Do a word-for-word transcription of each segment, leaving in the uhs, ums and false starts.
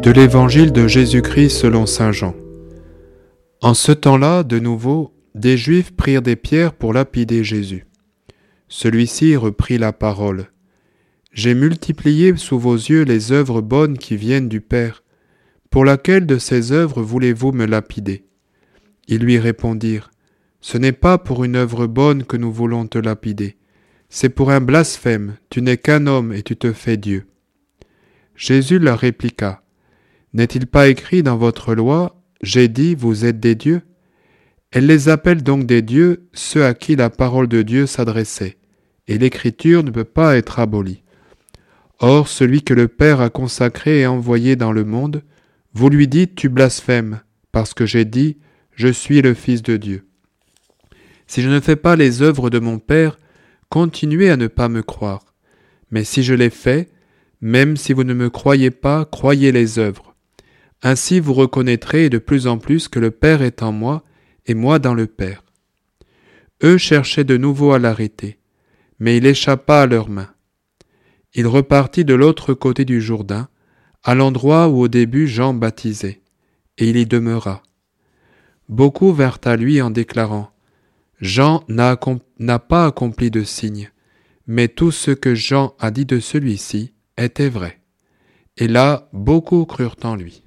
De l'Évangile de Jésus-Christ selon saint Jean. En ce temps-là, de nouveau, des Juifs prirent des pierres pour lapider Jésus. Celui-ci reprit la parole. « J'ai multiplié sous vos yeux les œuvres bonnes qui viennent du Père. Pour laquelle de ces œuvres voulez-vous me lapider ?» Ils lui répondirent. « Ce n'est pas pour une œuvre bonne que nous voulons te lapider. C'est pour un blasphème. Tu n'es qu'un homme et tu te fais Dieu. » Jésus leur répliqua. « N'est-il pas écrit dans votre loi, j'ai dit, vous êtes des dieux ?» Elle les appelle donc des dieux, ceux à qui la parole de Dieu s'adressait, et l'écriture ne peut pas être abolie. Or, celui que le Père a consacré et envoyé dans le monde, vous lui dites, tu blasphèmes, parce que j'ai dit, je suis le Fils de Dieu. Si je ne fais pas les œuvres de mon Père, continuez à ne pas me croire. Mais si je les fais, même si vous ne me croyez pas, croyez les œuvres. Ainsi vous reconnaîtrez de plus en plus que le Père est en moi et moi dans le Père. Eux cherchaient de nouveau à l'arrêter, mais il échappa à leurs mains. Il repartit de l'autre côté du Jourdain, à l'endroit où au début Jean baptisait, et il y demeura. Beaucoup vinrent à lui en déclarant « Jean n'a, accom- n'a pas accompli de signe, mais tout ce que Jean a dit de celui-ci était vrai. » Et là, beaucoup crurent en lui.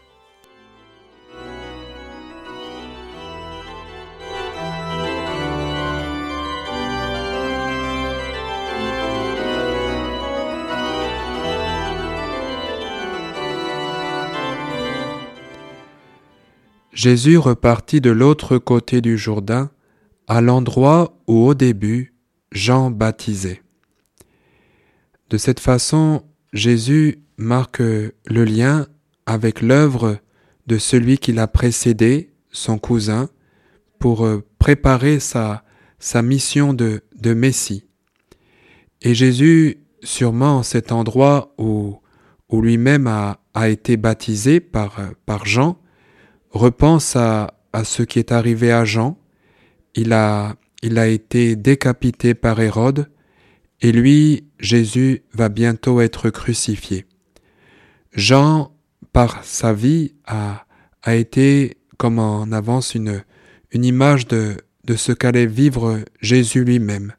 Jésus repartit de l'autre côté du Jourdain, à l'endroit où au début Jean baptisait. De cette façon, Jésus marque le lien avec l'œuvre de celui qui l'a précédé, son cousin, pour préparer sa, sa mission de, de Messie. Et Jésus, sûrement en cet endroit où, où lui-même a, a été baptisé par, par Jean, repense à, à ce qui est arrivé à Jean. Il a, il a été décapité par Hérode, et lui, Jésus, va bientôt être crucifié. Jean, par sa vie, a, a été, comme en avance, une, une image de, de ce qu'allait vivre Jésus lui-même.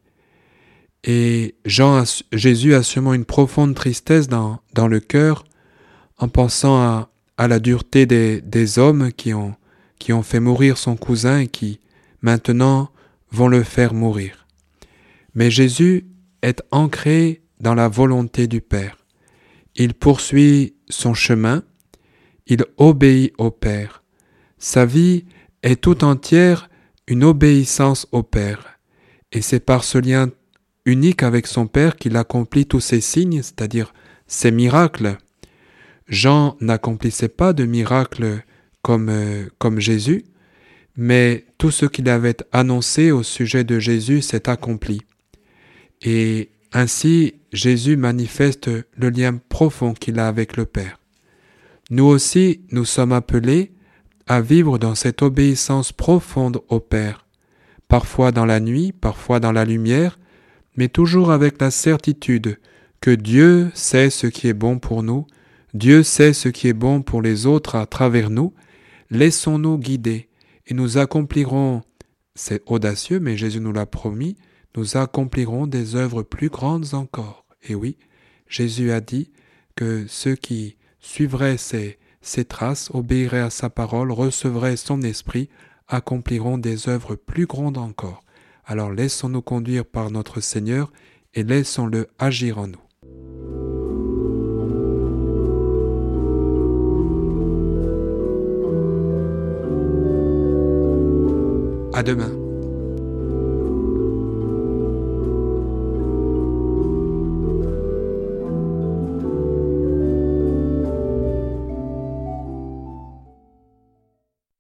Et Jean a, Jésus a sûrement une profonde tristesse dans, dans le cœur en pensant à, à la dureté des, des hommes qui ont, qui ont fait mourir son cousin et qui, maintenant, vont le faire mourir. Mais Jésus est ancré dans la volonté du Père. Il poursuit son chemin, il obéit au Père. Sa vie est tout entière une obéissance au Père. Et c'est par ce lien unique avec son Père qu'il accomplit tous ses signes, c'est-à-dire ses miracles. Jean n'accomplissait pas de miracles comme, euh, comme Jésus, mais tout ce qu'il avait annoncé au sujet de Jésus s'est accompli. Et ainsi, Jésus manifeste le lien profond qu'il a avec le Père. Nous aussi, nous sommes appelés à vivre dans cette obéissance profonde au Père, parfois dans la nuit, parfois dans la lumière, mais toujours avec la certitude que Dieu sait ce qui est bon pour nous, Dieu sait ce qui est bon pour les autres à travers nous. Laissons-nous guider et nous accomplirons, c'est audacieux, mais Jésus nous l'a promis, nous accomplirons des œuvres plus grandes encore. Et oui, Jésus a dit que ceux qui suivraient ses, ses traces, obéiraient à sa parole, recevraient son esprit, accompliront des œuvres plus grandes encore. Alors laissons-nous conduire par notre Seigneur et laissons-le agir en nous. À demain.